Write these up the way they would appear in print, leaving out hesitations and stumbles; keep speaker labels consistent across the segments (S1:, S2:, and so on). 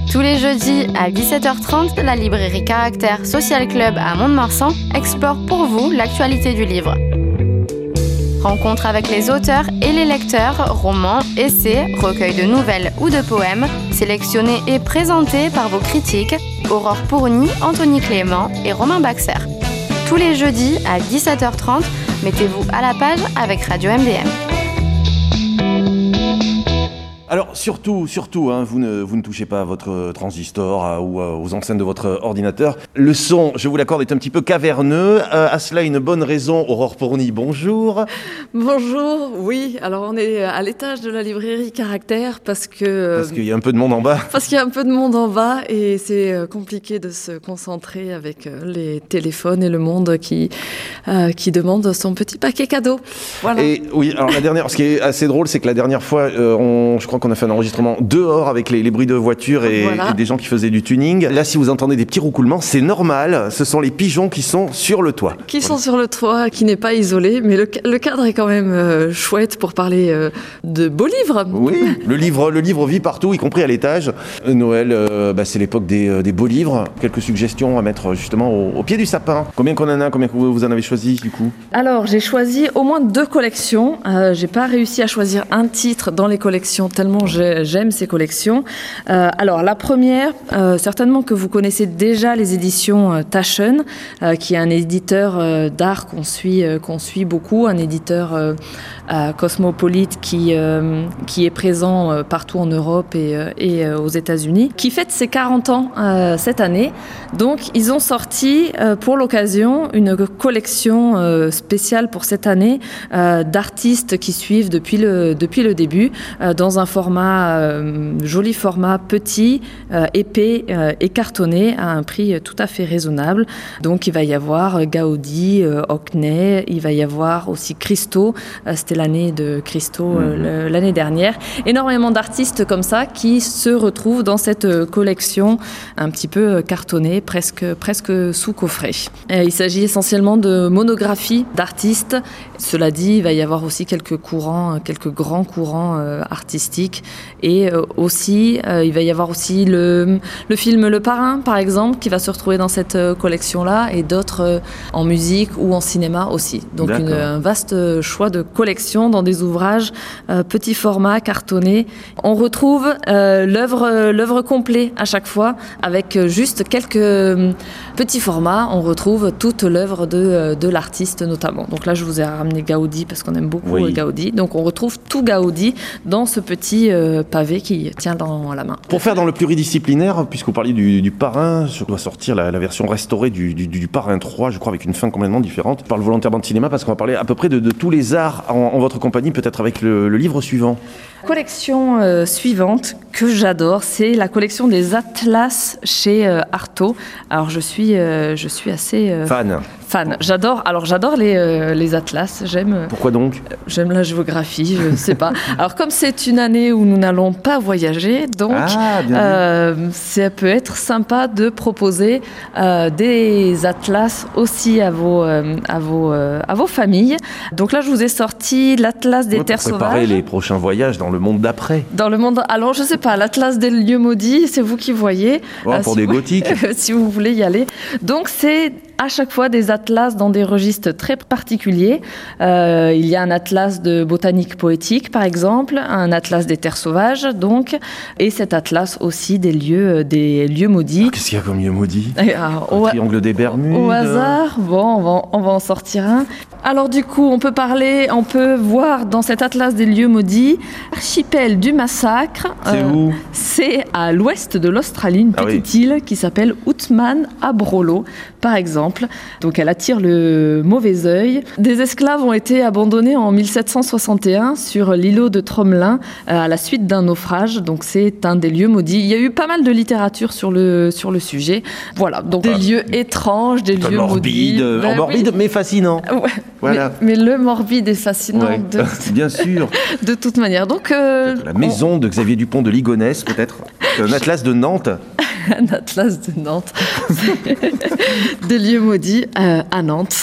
S1: Tous les jeudis à 17h30, la librairie Caractère Social Club à Mont-de-Marsan explore pour vous l'actualité du livre. Rencontre avec les auteurs et les lecteurs, romans, essais, recueils de nouvelles ou de poèmes, sélectionnés et présentés par vos critiques, Aurore Pourny, Anthony Clément et Romain Baxer. Tous les jeudis à 17h30, mettez-vous à la page avec Radio MDM.
S2: Alors surtout, vous ne touchez pas à votre transistor ou aux enceintes de votre ordinateur. Le son, je vous l'accorde, est un petit peu caverneux. À cela, une bonne raison. Aurore Pourny, bonjour.
S3: Bonjour, oui. Alors on est à l'étage de la librairie Caractère parce qu'il
S2: y a un peu de monde en bas.
S3: Parce qu'il y a un peu de monde en bas et c'est compliqué de se concentrer avec les téléphones et le monde qui demande son petit paquet cadeau. Voilà.
S2: Et oui, alors ce qui est assez drôle, c'est que la dernière fois, je crois qu'on a fait un enregistrement dehors avec les bruits de voitures et des gens qui faisaient du tuning. Là, si vous entendez des petits roucoulements, c'est normal. Ce sont les pigeons qui sont sur le toit.
S3: Qui sont sur le toit, qui n'est pas isolé. Mais le cadre est quand même chouette pour parler de beaux livres.
S2: Oui, le livre vit partout, y compris à l'étage. Noël, c'est l'époque des beaux livres. Quelques suggestions à mettre justement au pied du sapin. Combien qu'on en a, combien vous en avez choisi du coup ?
S3: Alors, j'ai choisi au moins 2 collections. J'ai pas réussi à choisir un titre dans les collections tellement j'aime ces collections. Alors, la première, certainement que vous connaissez déjà les éditions Taschen, qui est un éditeur d'art qu'on suit beaucoup, un éditeur cosmopolite qui est présent partout en Europe et aux États-Unis, qui fête ses 40 ans cette année. Donc, ils ont sorti pour l'occasion une collection spéciale pour cette année d'artistes qui suivent depuis le début dans un joli format petit, épais et cartonné à un prix tout à fait raisonnable. Donc il va y avoir Gaudi, Hockney, il va y avoir aussi Christo, c'était l'année de Christo l'année dernière. Énormément d'artistes comme ça qui se retrouvent dans cette collection un petit peu cartonnée, presque sous coffret. Il s'agit essentiellement de monographies d'artistes. Cela dit, il va y avoir aussi quelques grands courants artistiques. Et aussi, il va y avoir aussi le film Le Parrain, par exemple, qui va se retrouver dans cette collection-là, et d'autres en musique ou en cinéma aussi. Donc un vaste choix de collection dans des ouvrages petit format, cartonnés. On retrouve l'œuvre complète à chaque fois, avec juste quelques petits formats. On retrouve toute l'œuvre de l'artiste notamment. Donc là, je vous ai ramené Gaudi parce qu'on aime beaucoup Gaudi. Donc on retrouve tout Gaudi dans ce petit pavé qui tient dans la main.
S2: Pour faire dans le pluridisciplinaire, puisque vous parliez du Parrain, je dois sortir la version restaurée du Parrain 3, je crois, avec une fin complètement différente. Je parle volontairement de cinéma parce qu'on va parler à peu près de tous les arts en votre compagnie, peut-être avec le livre suivant.
S3: Collection suivante que j'adore, c'est la collection des atlas chez Artaud. Alors je suis assez fan. J'adore les atlas.
S2: Pourquoi donc ?
S3: J'aime la géographie, je ne sais pas. Alors comme c'est une année où nous n'allons pas voyager, donc ça peut être sympa de proposer des atlas aussi à vos familles. Donc là, je vous ai sorti l'atlas des terres sauvages.
S2: Préparer les prochains voyages dans le monde d'après.
S3: Alors je sais pas, l'atlas des lieux maudits, c'est vous qui voyez.
S2: Pour des gothiques.
S3: Si vous voulez y aller. Donc c'est à chaque fois des atlas dans des registres très particuliers. Il y a un atlas de botanique poétique, par exemple, un atlas des terres sauvages, donc, et cet atlas aussi des lieux maudits.
S2: Qu'est-ce qu'il y a comme lieu maudit ? Triangle des Bermudes.
S3: Au hasard, bon, on va en sortir un. Alors du coup, on peut voir dans cet atlas des lieux maudits, l'archipel du massacre.
S2: C'est où ?
S3: C'est à l'ouest de l'Australie, une petite île qui s'appelle Outman Abrolo, par exemple. Donc elle attire le mauvais œil. Des esclaves ont été abandonnés en 1761 sur l'îlot de Tromelin à la suite d'un naufrage. Donc c'est un des lieux maudits. Il y a eu pas mal de littérature sur le sujet. Voilà, donc des lieux étranges, des lieux maudits.
S2: Morbide, mais fascinant.
S3: Ouais.
S2: Voilà.
S3: Mais le morbide est fascinant.
S2: Bien sûr.
S3: De toute manière. Donc,
S2: la maison de Xavier Dupont de Ligonnès, peut-être. Un atlas de Nantes.
S3: Un atlas de Nantes. Des lieux maudits à Nantes.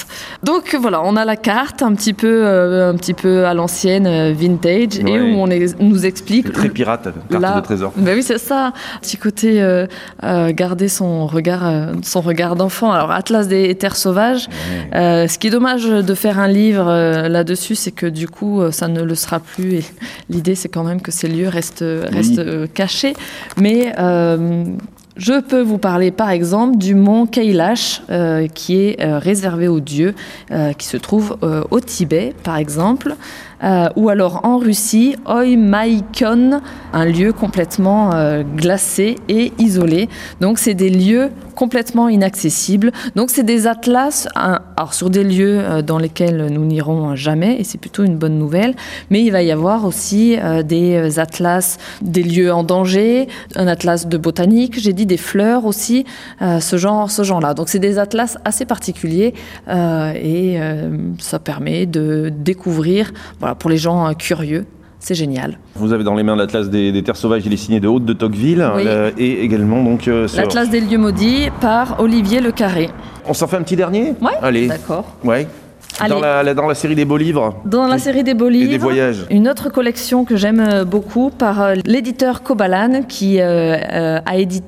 S3: Donc voilà, on a la carte un petit peu à l'ancienne, vintage, et où on nous explique...
S2: Très pirate, carte de trésor.
S3: Ben oui, c'est ça. Petit côté garder son regard d'enfant. Alors, Atlas des terres sauvages. Ce qui est dommage de faire un livre là-dessus, c'est que du coup, ça ne le sera plus. Et l'idée, c'est quand même que ces lieux restent cachés. Mais... je peux vous parler par exemple du mont Kailash qui est réservé aux dieux, qui se trouve au Tibet par exemple, ou alors en Russie, Oymyakon, un lieu complètement glacé et isolé. Donc c'est des lieux complètement inaccessibles. Donc c'est des atlas, alors sur des lieux dans lesquels nous n'irons jamais, et c'est plutôt une bonne nouvelle, mais il va y avoir aussi des atlas des lieux en danger, un atlas de botanique, j'ai dit des fleurs aussi, ce genre-là. Donc c'est des atlas assez particuliers et ça permet de découvrir, voilà, pour les gens curieux. C'est génial.
S2: Vous avez dans les mains l'Atlas des terres sauvages, il est signé de Haute de Tocqueville, et également donc...
S3: l'Atlas des lieux maudits par Olivier Le Carré.
S2: On s'en fait un petit dernier ?
S3: Ouais,
S2: allez.
S3: D'accord.
S2: Ouais. Dans la série des beaux livres.
S3: Dans la série des beaux livres.
S2: Et des voyages.
S3: Une autre collection que j'aime beaucoup par l'éditeur Kobalan qui a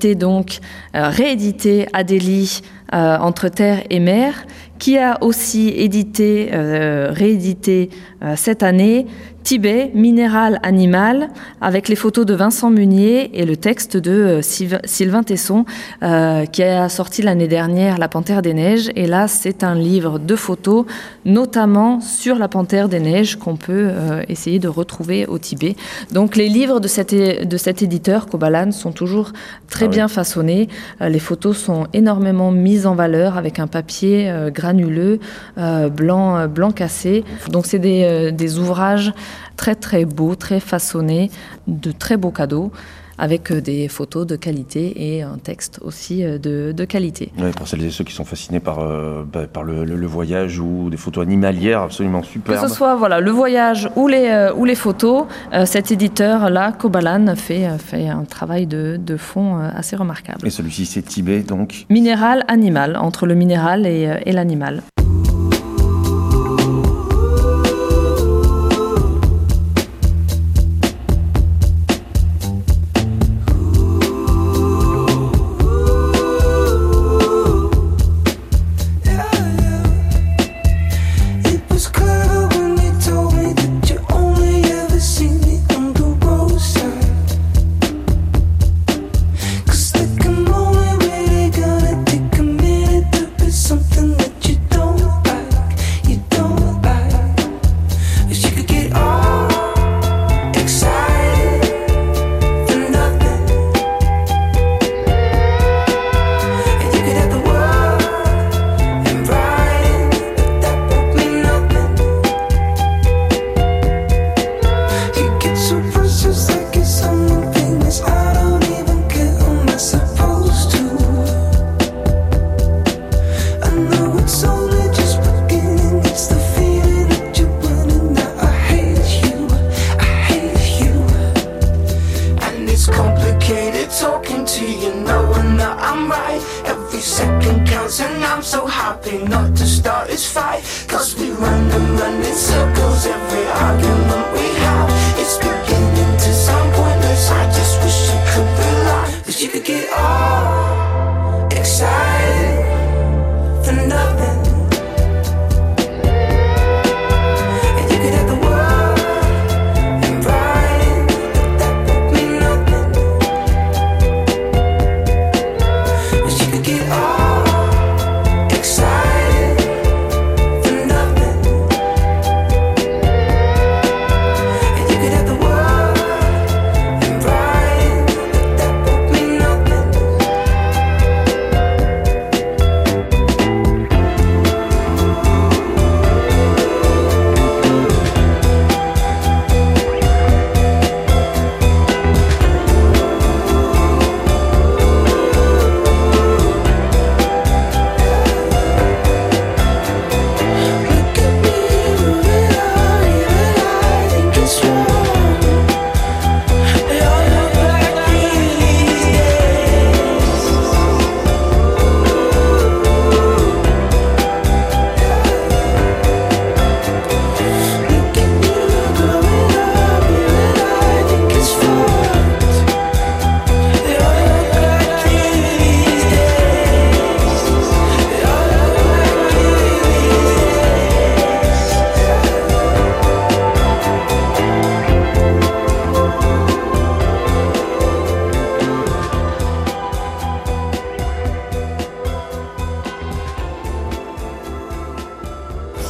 S3: réédité Adélie Entre terre et mer, qui a aussi réédité cette année Tibet, minéral animal, avec les photos de Vincent Munier et le texte de Sylvain Tesson, qui a sorti l'année dernière La Panthère des Neiges. Et là, c'est un livre de photos, notamment sur la Panthère des Neiges, qu'on peut essayer de retrouver au Tibet. Donc les livres de cet éditeur, Kobalan, sont toujours très bien façonnés. Les photos sont énormément mises en valeur avec un papier granuleux, blanc cassé. Donc c'est des ouvrages très très beaux, très façonnés, de très beaux cadeaux, avec des photos de qualité et un texte aussi de qualité.
S2: Ouais, pour celles et ceux qui sont fascinés par le voyage ou des photos animalières absolument superbes.
S3: Que ce soit le voyage ou les photos, cet éditeur-là, Kobalan, fait un travail de fond assez remarquable.
S2: Et celui-ci, c'est Tibet, donc ?
S3: Minéral, animal, entre le minéral et l'animal.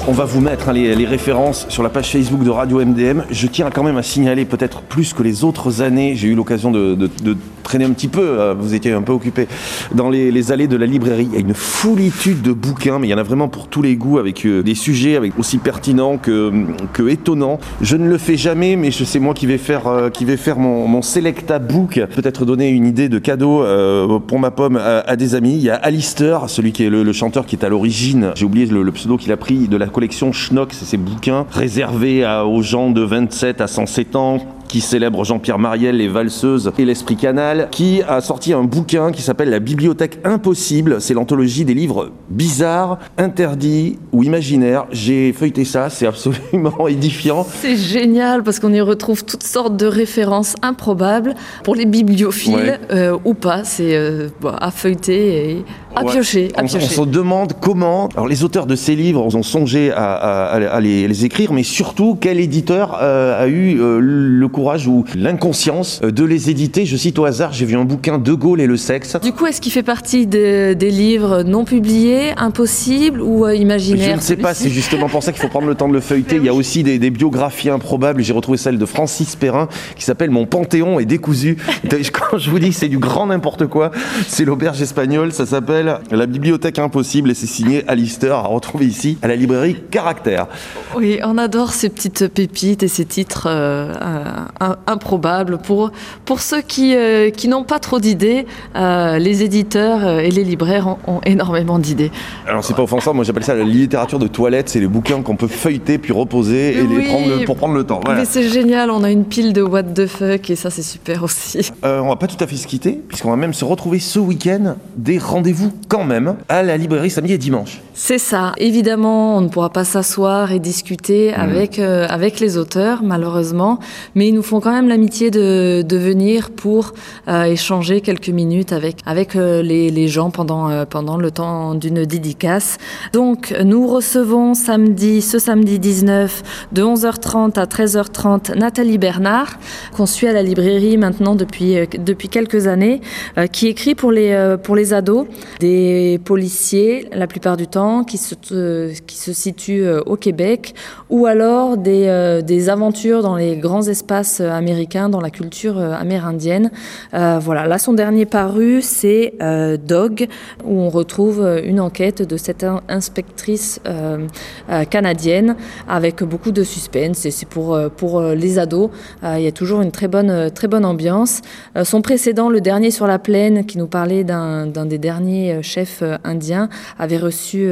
S2: On va vous mettre les références sur la page Facebook de Radio MDM. Je tiens quand même à signaler, peut-être plus que les autres années, j'ai eu l'occasion de traîner un petit peu, vous étiez un peu occupé, dans les allées de la librairie. Il y a une foulitude de bouquins, mais il y en a vraiment pour tous les goûts, avec des sujets aussi pertinents que étonnants. Je ne le fais jamais, mais c'est moi qui vais faire mon Selecta Book, peut-être donner une idée de cadeau pour ma pomme à des amis. Il y a Alistair, celui qui est le chanteur qui est à l'origine, j'ai oublié le pseudo qu'il a pris, de la collection Schnock, c'est ces bouquins réservés aux gens de 27 à 107 ans, qui célèbre Jean-Pierre Mariel, les valseuses et l'esprit canal, qui a sorti un bouquin qui s'appelle La Bibliothèque Impossible. C'est l'anthologie des livres bizarres, interdits ou imaginaires. J'ai feuilleté ça, c'est absolument édifiant.
S3: C'est génial parce qu'on y retrouve toutes sortes de références improbables pour les bibliophiles, ou pas. C'est à feuilleter et à piocher.
S2: On se demande comment. Alors les auteurs de ces livres ont songé à les écrire, mais surtout quel éditeur a eu le courage ou l'inconscience de les éditer. Je cite au hasard, j'ai vu un bouquin De Gaulle et le sexe.
S3: Du coup, est-ce qu'il fait partie des livres non publiés, impossibles ou imaginaires?
S2: Je ne sais pas, c'est justement pour ça qu'il faut prendre le temps de le feuilleter. Il y a aussi des biographies improbables. J'ai retrouvé celle de Francis Perrin qui s'appelle Mon Panthéon est décousu. Quand je vous dis que c'est du grand n'importe quoi, c'est l'auberge espagnole. Ça s'appelle La Bibliothèque Impossible et c'est signé Alistair, à retrouver ici à la librairie Caractère.
S3: Oui, on adore ces petites pépites et ces titres improbable. Pour ceux qui n'ont pas trop d'idées, les éditeurs et les libraires ont énormément d'idées.
S2: Alors c'est pas offensant, moi j'appelle ça la littérature de toilette, c'est les bouquins qu'on peut feuilleter puis reposer et pour prendre le temps. Voilà.
S3: Mais c'est génial, on a une pile de what the fuck et ça c'est super aussi.
S2: On va pas tout à fait se quitter, puisqu'on va même se retrouver ce week-end, des rendez-vous quand même à la librairie samedi et dimanche.
S3: C'est ça, évidemment on ne pourra pas s'asseoir et discuter avec les auteurs malheureusement, mais ils nous font quand même l'amitié de venir pour échanger quelques minutes avec les gens pendant le temps d'une dédicace. Donc nous recevons ce samedi 19 de 11h30 à 13h30 Nathalie Bernard, qu'on suit à la librairie maintenant depuis quelques années, qui écrit pour les ados, des policiers la plupart du temps qui se situent au Québec, ou alors des aventures dans les grands espaces américains, dans la culture amérindienne. Voilà, là son dernier paru c'est Dog, où on retrouve une enquête de cette inspectrice canadienne avec beaucoup de suspense, et c'est pour les ados. Il y a toujours une très bonne ambiance. Son précédent, le dernier sur la plaine, qui nous parlait d'un des derniers chefs indiens, avait reçu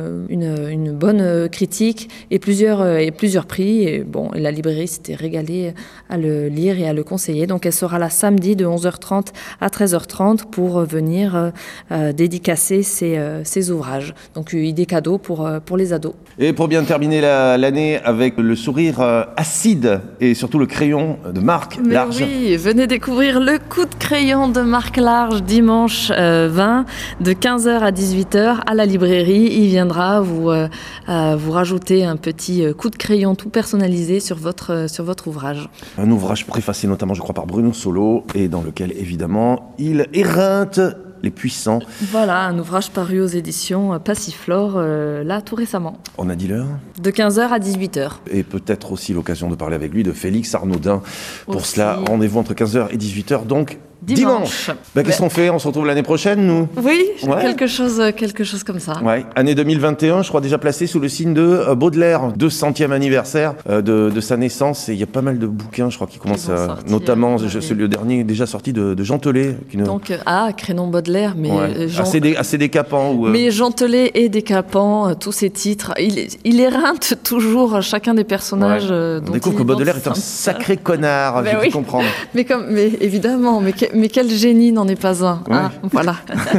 S3: une bonne critique et plusieurs prix. Et bon, la librairie s'était régalée à le lire et à le conseiller. Donc elle sera là samedi de 11h30 à 13h30 pour venir dédicacer ses ouvrages. Donc idée cadeau pour les ados.
S2: Et pour bien terminer l'année avec le sourire acide et surtout le crayon de Marc Large.
S3: Oui, venez découvrir le coup de crayon de Marc Large dimanche 20 de 15h à 18h à la librairie. Il viendra vous rajouter un petit coup de crayon tout personnalisé sur votre ouvrage. Un
S2: ouvrage préfacé notamment, je crois, par Bruno Solo, et dans lequel, évidemment, il éreinte les puissants.
S3: Voilà, un ouvrage paru aux éditions Passiflore, là, tout récemment.
S2: On a dit l'heure ?
S3: De 15h à 18h.
S2: Et peut-être aussi l'occasion de parler avec lui de Félix Arnaudin. Pour cela, rendez-vous entre 15h et 18h, donc dimanche. Qu'est-ce qu'on fait ? On se retrouve l'année prochaine, nous ?
S3: Oui, quelque chose comme ça.
S2: Ouais. Année 2021, je crois déjà placée sous le signe de Baudelaire, 200e anniversaire de sa naissance. Et il y a pas mal de bouquins, je crois, qui commencent notamment le dernier déjà sorti de Jean Telet.
S3: Donc, Crénon Baudelaire, mais
S2: assez décapant.
S3: Mais Jean Telet est décapant, tous ses titres. Il éreinte toujours chacun des personnages.
S2: On découvre que Baudelaire est un sacré connard, j'ai pu comprendre.
S3: Mais évidemment, mais quel génie n'en est pas un.
S2: Ouais.
S3: Voilà.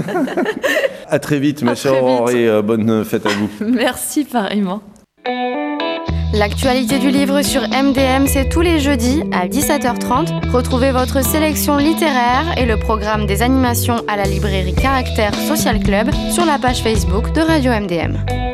S2: À très vite, mes chers Henri, bonne fête à vous.
S3: Merci, pareillement.
S1: L'actualité du livre sur MDM, c'est tous les jeudis à 17h30. Retrouvez votre sélection littéraire et le programme des animations à la librairie Caractère Social Club sur la page Facebook de Radio MDM.